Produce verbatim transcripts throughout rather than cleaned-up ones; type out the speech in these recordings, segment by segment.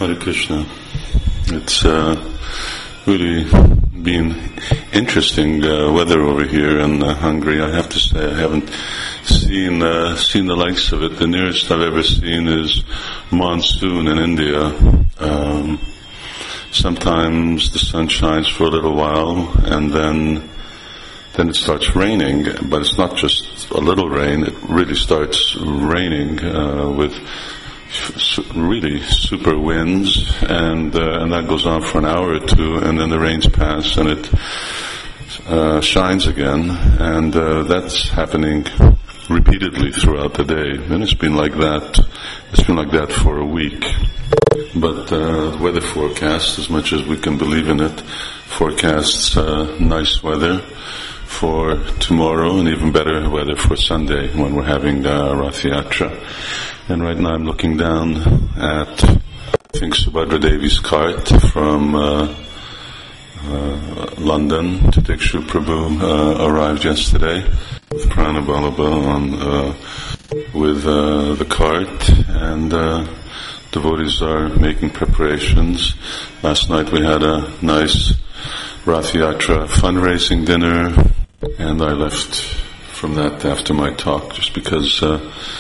Hare Krishna. It's uh, really been interesting uh, weather over here in uh, Hungary. I have to say I haven't seen uh, seen the likes of it. The nearest I've ever seen is monsoon in India. Um, sometimes the sun shines for a little while and then then it starts raining, but it's not just a little rain, it really starts raining uh, with really super winds, and uh, and that goes on for an hour or two, and then the rains pass and it uh, shines again, and uh, that's happening repeatedly throughout the day, and it's been like that. It's been like that for a week. But uh, the weather forecast, as much as we can believe in it, forecasts uh, nice weather for tomorrow and even better weather for Sunday when we're having uh, Rath Yatra. And right now I'm looking down at, I think, Subhadra Devi's cart from uh, uh, London. Titikshu Prabhu uh, arrived yesterday with Pranabalaba on, uh, with uh, the cart, and uh, devotees are making preparations. Last night we had a nice Rath Yatra fundraising dinner, and I left from that after my talk just because uh,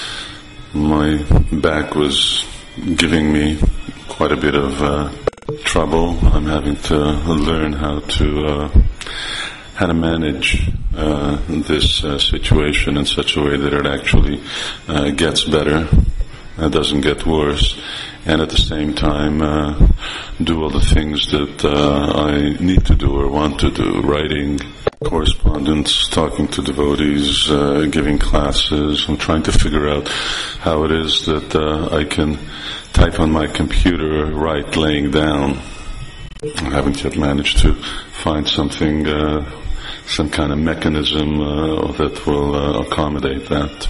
my back was giving me quite a bit of uh, trouble. I'm having to learn how to uh, how to manage uh, this uh, situation in such a way that it actually uh, gets better, it doesn't get worse, and at the same time uh, do all the things that uh, I need to do or want to do, writing correspondence, talking to devotees, uh, giving classes. I'm trying to figure out how it is that uh, I can type on my computer, write laying down. I haven't yet managed to find something, uh, some kind of mechanism uh, that will uh, accommodate that.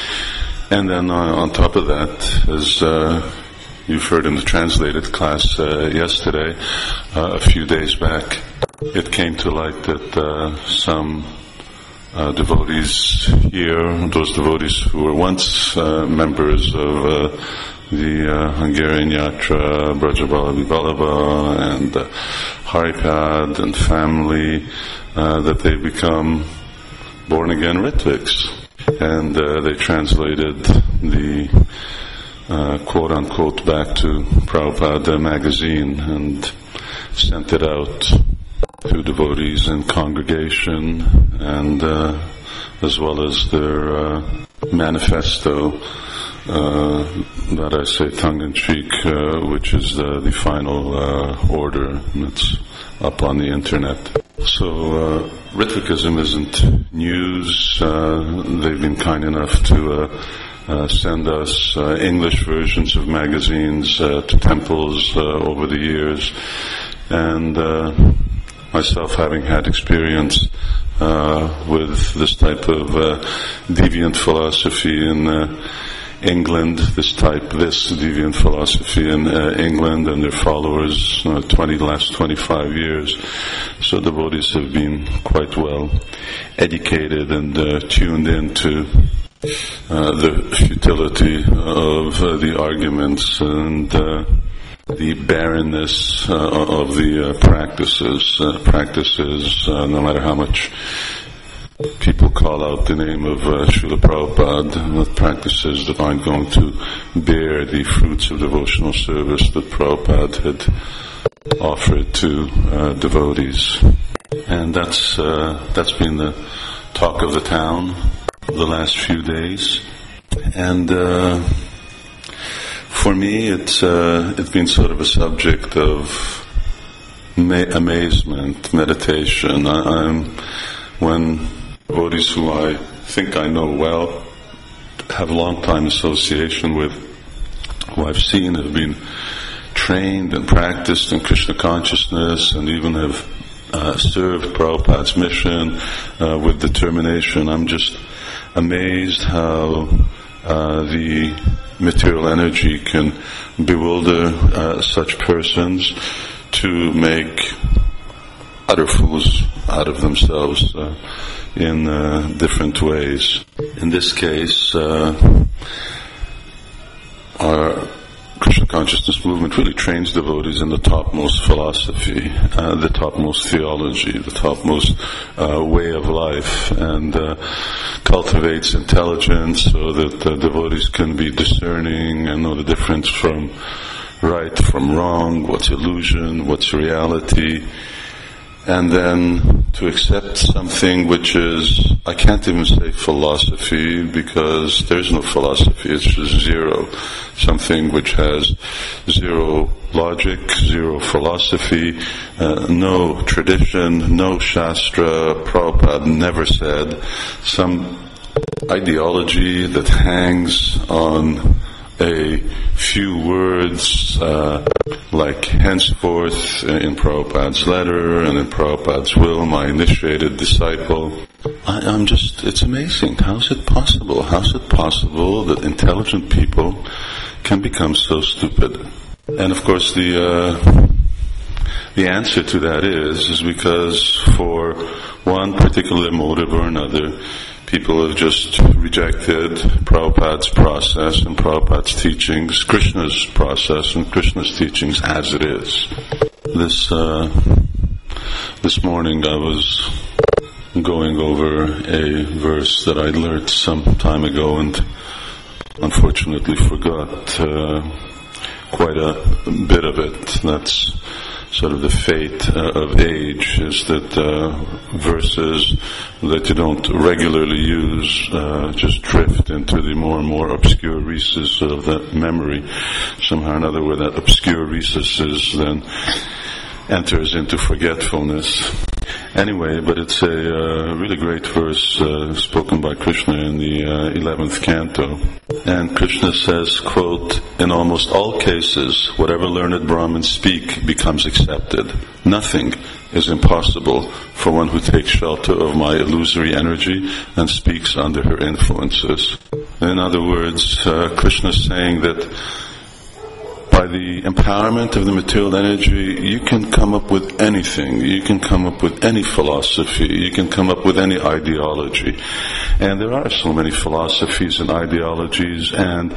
And then uh, on top of that, as uh, you've heard in the translated class uh, yesterday, uh, a few days back, it came to light that uh, some uh, devotees here, those devotees who were once uh, members of uh, the uh, Hungarian Yatra, Brajabala Vibalaba, and uh, Haripad and family, uh, that they become born-again Ritviks. And uh, they translated the uh, quote-unquote back to Prabhupada magazine and sent it out to devotees in congregation, and uh, as well as their uh, manifesto uh, that I say tongue-in-cheek, uh, which is uh, the final uh, order, and it's up on the internet. So uh, Ritvikism isn't news. Uh, they've been kind enough to uh, uh, send us uh, English versions of magazines uh, to temples uh, over the years, and uh, myself having had experience uh, with this type of uh, deviant philosophy in uh, England, this type, this deviant philosophy in uh, England and their followers, uh, twenty, the last twenty-five years. So devotees have been quite well educated and uh, tuned into uh, the futility of uh, the arguments and uh, the barrenness uh, of the uh, practices, uh, practices, uh, no matter how much people call out the name of uh, Srila Prabhupada, with practices that aren't going to bear the fruits of devotional service that Prabhupada had offered to uh, devotees. And that's uh, that's been the talk of the town the last few days. And uh, for me, it's uh, it's been sort of a subject of ma- amazement, meditation. I, I'm when devotees who I think I know well, have long time association with, who I've seen have been trained and practiced in Krishna consciousness and even have uh, served Prabhupada's mission uh, with determination. I'm just amazed how uh, the material energy can bewilder uh, such persons to make utter fools out of themselves uh, in uh, different ways. In this case, uh, our Krishna consciousness movement really trains devotees in the topmost philosophy, uh, the topmost theology, the topmost uh, way of life, and uh, cultivates intelligence so that the devotees can be discerning and know the difference from right from wrong, what's illusion, what's reality, and then to accept something which is, I can't even say philosophy, because there's no philosophy, it's just zero. Something which has zero logic, zero philosophy, uh, no tradition, no shastra. Prabhupada never said. Some ideology that hangs on a few words, uh, like henceforth in Prabhupada's letter and in Prabhupada's will, my initiated disciple. I, I'm just, it's amazing. How's it possible? How's it possible that intelligent people can become so stupid? And of course the, uh, the answer to that is, is because for one particular motive or another, people have just rejected Prabhupada's process and Prabhupada's teachings, Krishna's process and Krishna's teachings as it is. This uh, this morning I was going over a verse that I learned some time ago and unfortunately forgot uh, quite a bit of it. That's sort of the fate uh, of age, is that uh, verses that you don't regularly use uh, just drift into the more and more obscure recesses of the memory. Somehow or another, where that obscure recesses then enters into forgetfulness. Anyway, but it's a uh, really great verse uh, spoken by Krishna in the uh, eleventh canto. And Krishna says, quote, "In almost all cases, whatever learned Brahmins speak becomes accepted. Nothing is impossible for one who takes shelter of my illusory energy and speaks under her influences." In other words, uh, Krishna is saying that by the empowerment of the material energy, you can come up with anything. You can come up with any philosophy. You can come up with any ideology. And there are so many philosophies and ideologies, and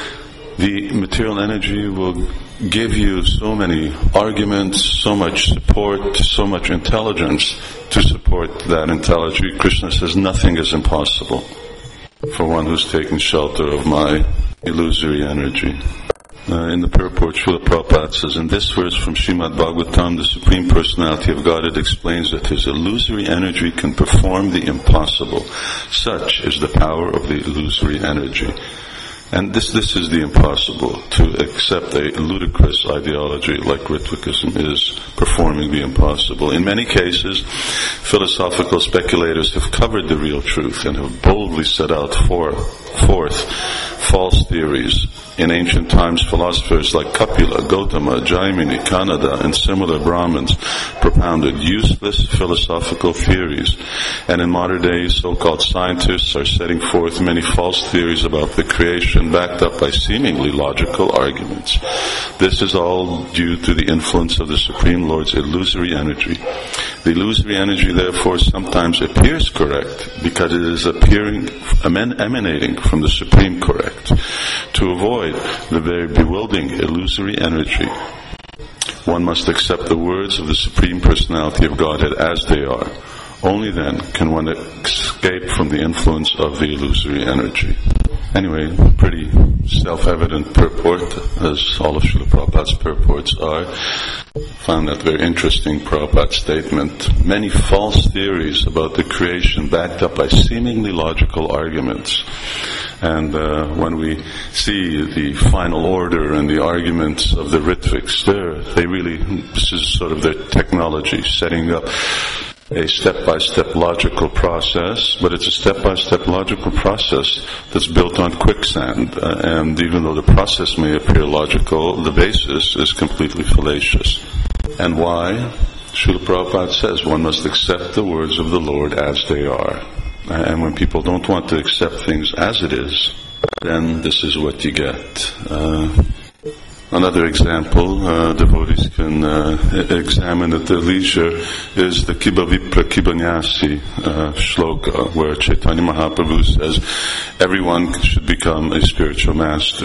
the material energy will give you so many arguments, so much support, so much intelligence to support that intelligence. Krishna says nothing is impossible for one who's taken shelter of my illusory energy. Uh, in the purport, Srila Prabhupada says, in this verse from Srimad Bhagavatam, the Supreme Personality of Godhead explains that his illusory energy can perform the impossible. Such is the power of the illusory energy. And this this is the impossible, to accept a ludicrous ideology like Ritvikism is performing the impossible. In many cases, philosophical speculators have covered the real truth and have boldly set out for, forth false theories. In ancient times, philosophers like Kapila, Gautama, Jaimini, Kanada, and similar Brahmins propounded useless philosophical theories. And in modern days, so-called scientists are setting forth many false theories about the creation, backed up by seemingly logical arguments. This is all due to the influence of the Supreme Lord's illusory energy. The illusory energy, therefore, sometimes appears correct because it is appearing, emanating from the Supreme Correct. To avoid the very bewildering illusory energy, one must accept the words of the Supreme Personality of Godhead as they are. Only then can one escape from the influence of the illusory energy. Anyway, pretty self-evident purport, as all of Srila Prabhupada's purports are. Found that very interesting, Prabhupada's statement. Many false theories about the creation backed up by seemingly logical arguments. And uh, when we see the final order and the arguments of the Ritviks, there, they really, this is sort of their technology, setting up a step-by-step logical process, but it's a step-by-step logical process that's built on quicksand. Uh, and even though the process may appear logical, the basis is completely fallacious. And why? Srila Prabhupada says one must accept the words of the Lord as they are. And when people don't want to accept things as it is, then this is what you get. Uh, another example, uh, devotees can uh, examine at their leisure, is the Kiba Vipra Kibanyasi uh, shloka, where Chaitanya Mahaprabhu says everyone should become a spiritual master.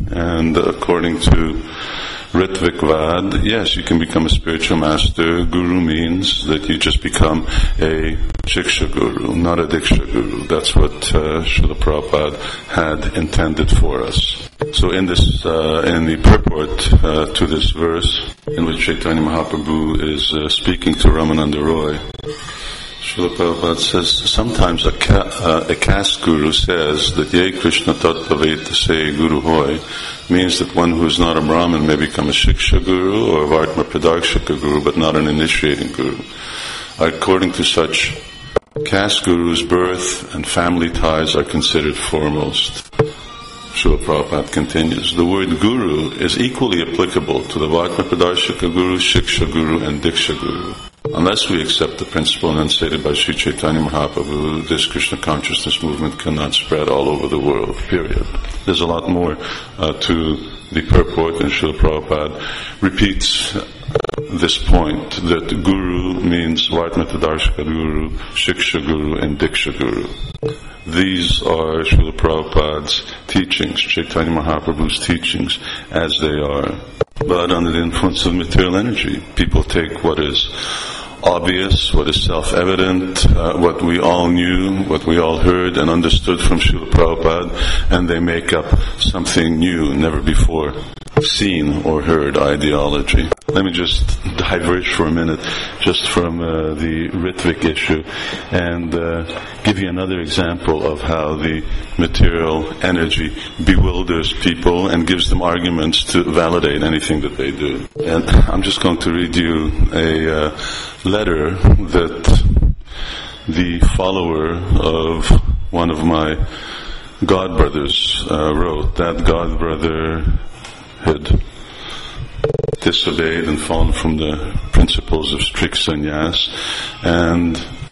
And according to Ritvik Vad, yes, you can become a spiritual master. Guru means that you just become a Shiksha Guru, not a Diksha Guru. That's what uh, Srila Prabhupada had intended for us. So in this, uh, in the purport uh, to this verse, in which Chaitanya Mahaprabhu is uh, speaking to Ramananda Roy, Srila Prabhupada says, sometimes a, ca- uh, a caste guru says that Ye Krishna Tattva Se Guru Hoy means that one who is not a Brahmin may become a Shiksha Guru or a Vartma Pradarshaka Guru, but not an initiating Guru. According to such caste gurus, birth and family ties are considered foremost. Srila Prabhupada continues, the word Guru is equally applicable to the Vartma Pradarshaka Guru, Shiksha Guru and Diksha Guru. Unless we accept the principle enunciated by Sri Chaitanya Mahaprabhu, this Krishna consciousness movement cannot spread all over the world, period. There's a lot more uh, to the purport, and Srila Prabhupada repeats this point, that Guru means Vartma Pradarshaka Guru, Shiksha Guru and Diksha Guru. These are Srila Prabhupada's teachings, Chaitanya Mahaprabhu's teachings, as they are. But under the influence of material energy, people take what is obvious, what is self-evident, uh, what we all knew, what we all heard and understood from Srila Prabhupada, and they make up something new, never before seen or heard ideology. Let me just diverge for a minute just from uh, the Ritvik issue and uh, give you another example of how the material energy bewilders people and gives them arguments to validate anything that they do. And I'm just going to read you a uh, letter that the follower of one of my godbrothers uh, wrote. That godbrother had disobeyed and fallen from the principles of strict sannyas and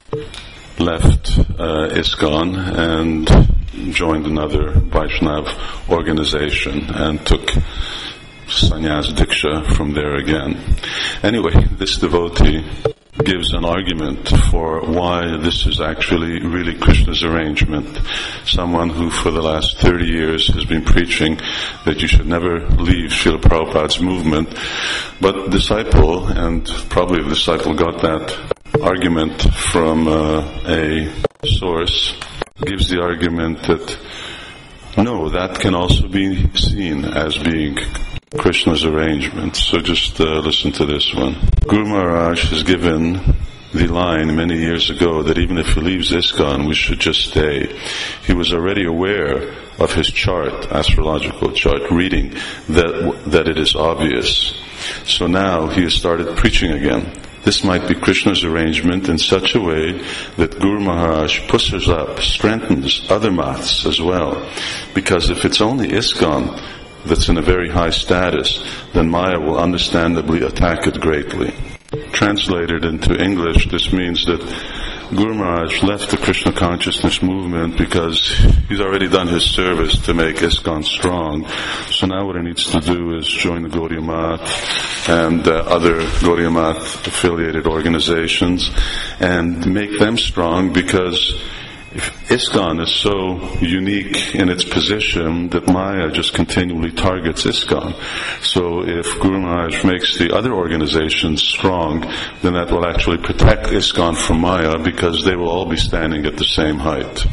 left uh, ISKCON and joined another Vaishnav organization and took sannyas diksha from there again. Anyway, this devotee gives an argument for why this is actually really Krishna's arrangement. Someone who for the last thirty years has been preaching that you should never leave Srila Prabhupada's movement, but disciple, and probably the disciple got that argument from uh, a source, gives the argument that no, that can also be seen as being Krishna's arrangement. So just uh, listen to this one. Guru Maharaj has given the line many years ago that even if he leaves ISKCON, we should just stay. He was already aware of his chart, astrological chart, reading that that it is obvious. So now he has started preaching again. This might be Krishna's arrangement in such a way that Guru Maharaj pushes up, strengthens other maths as well. Because if it's only ISKCON that's in a very high status, then Maya will understandably attack it greatly. Translated into English, this means that Guru Maharaj left the Krishna consciousness movement because he's already done his service to make ISKCON strong. So now what he needs to do is join the Gaudiya Math and uh, other Gaudiya Math affiliated organizations and make them strong, because if ISKCON is so unique in its position that Maya just continually targets ISKCON. So if Guru Maharaj makes the other organizations strong, then that will actually protect ISKCON from Maya, because they will all be standing at the same height.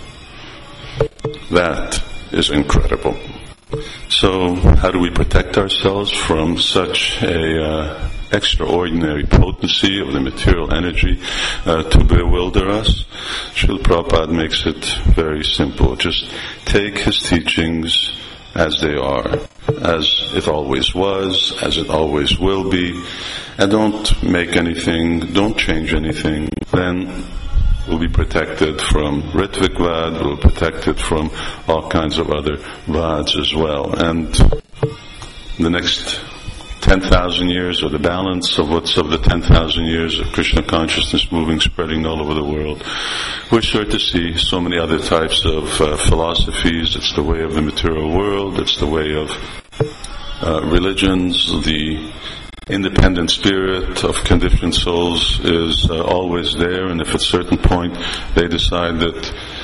That is incredible. So how do we protect ourselves from such a uh, extraordinary potency of the material energy uh, to bewilder us? Srila Prabhupada makes it very simple. Just take his teachings as they are, as it always was, as it always will be, and don't make anything, don't change anything. Then we'll be protected from Ritvik Vad, we'll be protected from all kinds of other Vads as well. And the next ten thousand years, or the balance of what's of the ten thousand years of Krishna consciousness moving, spreading all over the world, we're sure to see so many other types of uh, philosophies. It's the way of the material world, it's the way of uh, religions. The independent spirit of conditioned souls is uh, always there, and if at a certain point they decide that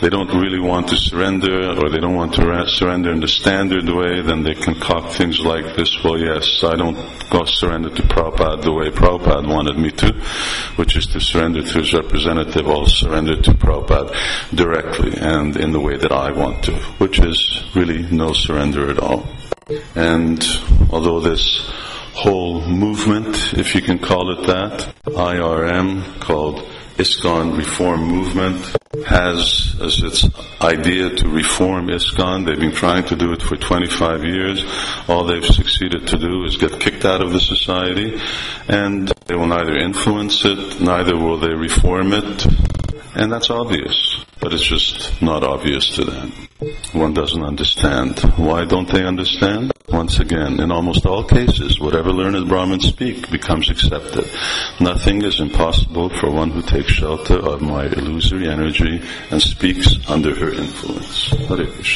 they don't really want to surrender, or they don't want to ra- surrender in the standard way, then they concoct things like this. Well, yes, I don't go surrender to Prabhupada the way Prabhupada wanted me to, which is to surrender to his representative. I'll surrender to Prabhupada directly and in the way that I want to, which is really no surrender at all. And although this whole movement, if you can call it that, I R M, called ISKCON Reform Movement, has as its idea to reform ISKCON. They've been trying to do it for twenty-five years. All they've succeeded to do is get kicked out of the society, and they will neither influence it, neither will they reform it. And that's obvious, but it's just not obvious to them. One doesn't understand. Why don't they understand? Once again, in almost all cases, whatever learned Brahmins speak becomes accepted. Nothing is impossible for one who takes shelter of my illusory energy and speaks under her influence. Hare Krishna.